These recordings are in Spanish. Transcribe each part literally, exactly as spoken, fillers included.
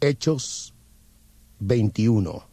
Hechos veintiuno.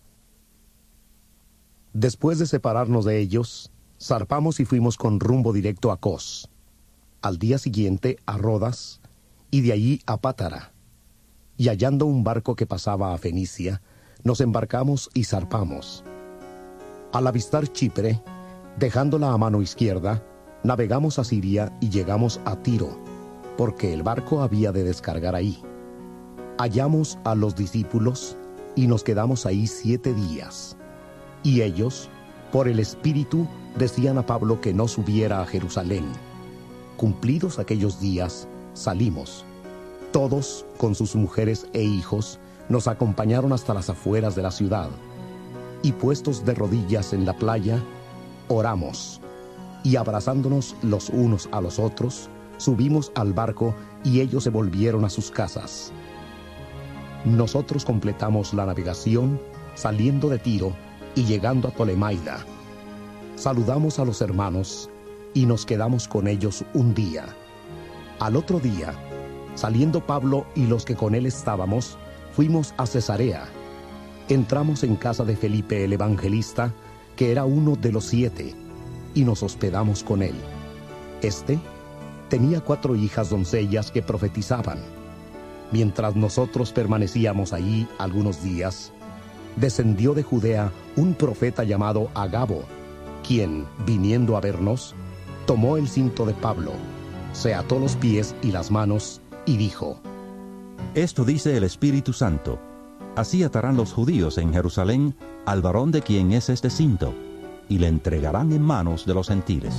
Después de separarnos de ellos, zarpamos y fuimos con rumbo directo a Cos. Al día siguiente a Rodas, y de allí a Pátara. Y hallando un barco que pasaba a Fenicia, nos embarcamos y zarpamos. Al avistar Chipre, dejándola a mano izquierda, navegamos a Siria y llegamos a Tiro, porque el barco había de descargar ahí. Hallamos a los discípulos y nos quedamos ahí siete días. Y ellos, por el Espíritu, decían a Pablo que no subiera a Jerusalén. Cumplidos aquellos días, salimos. Todos, con sus mujeres e hijos, nos acompañaron hasta las afueras de la ciudad. Y puestos de rodillas en la playa, oramos. Y abrazándonos los unos a los otros, subimos al barco y ellos se volvieron a sus casas. Nosotros completamos la navegación, saliendo de Tiro y llegando a Tolemaida. Saludamos a los hermanos y nos quedamos con ellos un día. Al otro día, saliendo Pablo y los que con él estábamos, fuimos a Cesarea. Entramos en casa de Felipe el evangelista, que era uno de los siete, y nos hospedamos con él. Este tenía cuatro hijas doncellas que profetizaban. Mientras nosotros permanecíamos allí algunos días, descendió de Judea un profeta llamado Agabo, quien, viniendo a vernos, tomó el cinto de Pablo, se ató los pies y las manos, y dijo: Esto dice el Espíritu Santo: así atarán los judíos en Jerusalén al varón de quien es este cinto, y le entregarán en manos de los gentiles.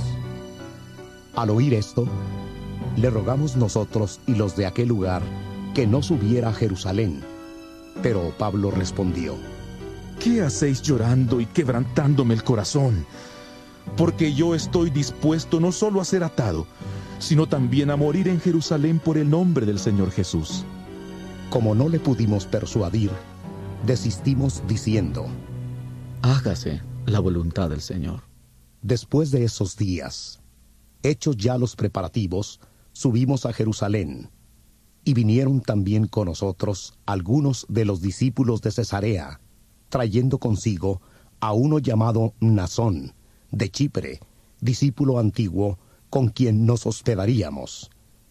Al oír esto, le rogamos nosotros y los de aquel lugar que no subiera a Jerusalén. Pero Pablo respondió: ¿Qué hacéis llorando y quebrantándome el corazón? Porque yo estoy dispuesto no solo a ser atado, sino también a morir en Jerusalén por el nombre del Señor Jesús. Como no le pudimos persuadir, desistimos diciendo: Hágase la voluntad del Señor. Después de esos días, hechos ya los preparativos, subimos a Jerusalén, y vinieron también con nosotros algunos de los discípulos de Cesarea, trayendo consigo a uno llamado Mnasón, de Chipre, discípulo antiguo, con quien nos hospedaríamos.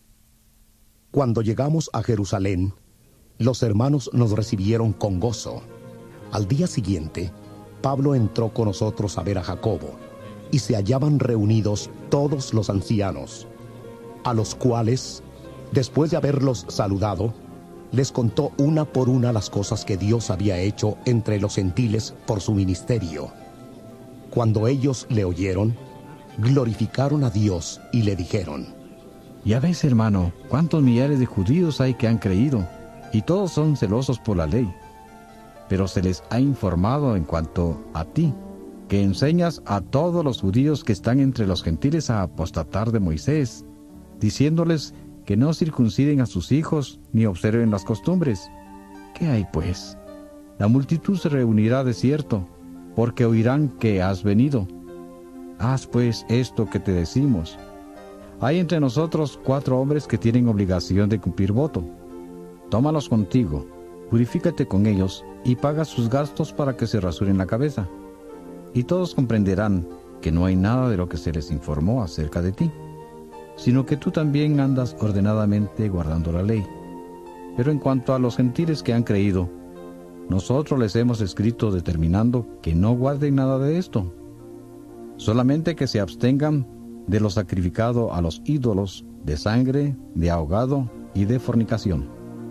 Cuando llegamos a Jerusalén, los hermanos nos recibieron con gozo. Al día siguiente, Pablo entró con nosotros a ver a Jacobo, y se hallaban reunidos todos los ancianos, a los cuales, después de haberlos saludado, les contó una por una las cosas que Dios había hecho entre los gentiles por su ministerio. Cuando ellos le oyeron, glorificaron a Dios y le dijeron: Ya ves, hermano, cuántos millares de judíos hay que han creído, y todos son celosos por la ley. Pero se les ha informado en cuanto a ti, que enseñas a todos los judíos que están entre los gentiles a apostatar de Moisés, diciéndoles que no circunciden a sus hijos ni observen las costumbres. ¿Qué hay, pues? La multitud se reunirá de cierto, porque oirán que has venido. Haz, pues, esto que te decimos. Hay entre nosotros cuatro hombres que tienen obligación de cumplir voto. Tómalos contigo, purifícate con ellos, y paga sus gastos para que se rasuren la cabeza. Y todos comprenderán que no hay nada de lo que se les informó acerca de ti, sino que tú también andas ordenadamente guardando la ley. Pero en cuanto a los gentiles que han creído, nosotros les hemos escrito determinando que no guarden nada de esto, solamente que se abstengan de lo sacrificado a los ídolos, de sangre, de ahogado y de fornicación.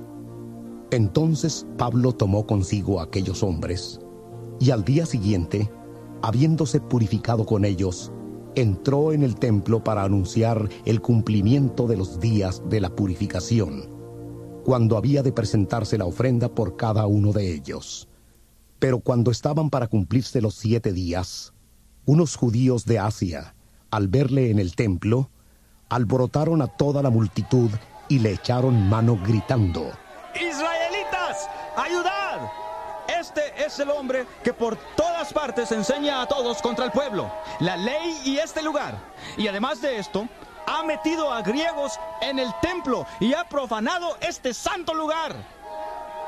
Entonces Pablo tomó consigo a aquellos hombres, y al día siguiente, habiéndose purificado con ellos, entró en el templo para anunciar el cumplimiento de los días de la purificación, cuando había de presentarse la ofrenda por cada uno de ellos. Pero cuando estaban para cumplirse los siete días, unos judíos de Asia, al verle en el templo, alborotaron a toda la multitud y le echaron mano gritando: ¡Israelitas, ayudad! Este es el hombre que por todas partes enseña a todos contra el pueblo, la ley y este lugar. Y además de esto, ha metido a griegos en el templo y ha profanado este santo lugar.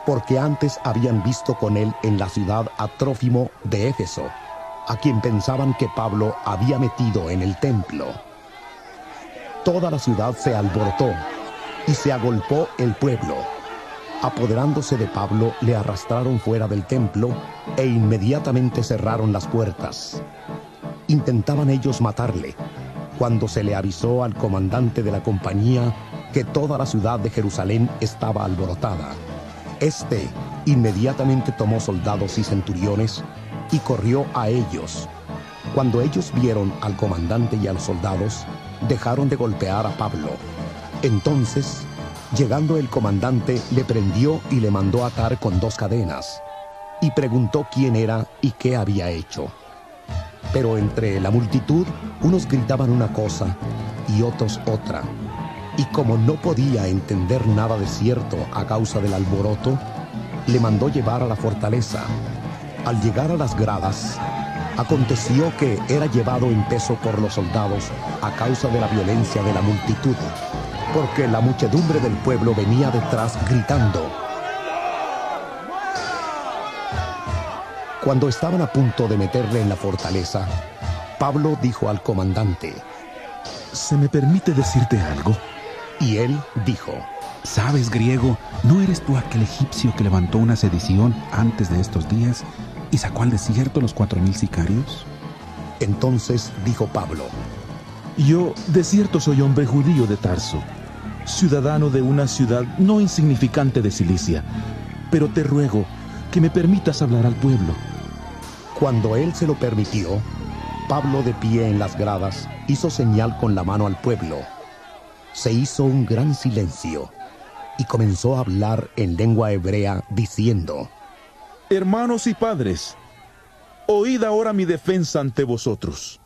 porque antes habían visto con él en la ciudad a Trófimo de Éfeso, a quien pensaban que Pablo había metido en el templo. Toda la ciudad se alborotó y se agolpó el pueblo. Apoderándose de Pablo, le arrastraron fuera del templo e inmediatamente cerraron las puertas. Intentaban ellos matarle, cuando se le avisó al comandante de la compañía que toda la ciudad de Jerusalén estaba alborotada. Este inmediatamente tomó soldados y centuriones y corrió a ellos. Cuando ellos vieron al comandante y a los soldados, dejaron de golpear a Pablo. Entonces, llegando el comandante, le prendió y le mandó atar con dos cadenas, y preguntó quién era y qué había hecho. Pero entre la multitud, unos gritaban una cosa y otros otra. Y como no podía entender nada de cierto a causa del alboroto, le mandó llevar a la fortaleza. Al llegar a las gradas, aconteció que era llevado en peso por los soldados a causa de la violencia de la multitud, porque la muchedumbre del pueblo venía detrás gritando. Cuando estaban a punto de meterle en la fortaleza, Pablo dijo al comandante: ¿Se me permite decirte algo? Y él dijo: ¿Sabes, griego, no eres tú aquel egipcio que levantó una sedición antes de estos días y sacó al desierto los cuatro mil sicarios? Entonces dijo Pablo: Yo, de cierto, soy hombre judío de Tarso, ciudadano de una ciudad no insignificante de Cilicia, pero te ruego que me permitas hablar al pueblo. Cuando él se lo permitió, Pablo, de pie en las gradas, hizo señal con la mano al pueblo. Se hizo un gran silencio y comenzó a hablar en lengua hebrea, diciendo: Hermanos y padres, oíd ahora mi defensa ante vosotros.